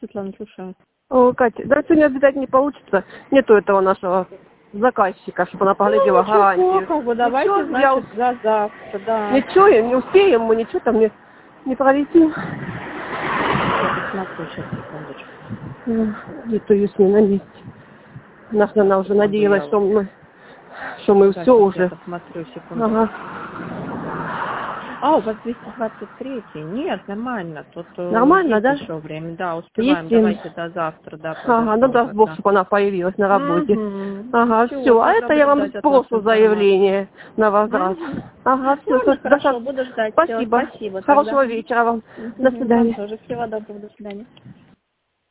Светлана, слушаю. О, Катя, да сегодня обязательно не получится. Нету этого нашего заказчика, чтобы она поглядела гарантию. Как бы давайте, ничего, значит, за завтра, да. Ничего, не успеем мы, ничего там не пролетим. Я посмотрю сейчас, секундочку. Нету ее с ней на месте. Она уже надеялась, что мы Так, все я уже. посмотрю, секунду. Ага. А, у вас 223. Нет, нормально. Тут Нормально, есть да? еще время. Да, успеваем. Есть Давайте до завтра, да, Ага, ну даст Бог, да. чтобы она появилась на работе. Угу. Ага, все. А Тогда это я буду вам ждать от вас сброшу информацию. заявление на возврат. Угу. Ага, все. Ладно, хорошо, буду ждать. Всё, Спасибо. спасибо тогда. Хорошего вечера вам. До Угу. Вам свидания. тоже. Всего доброго, до свидания.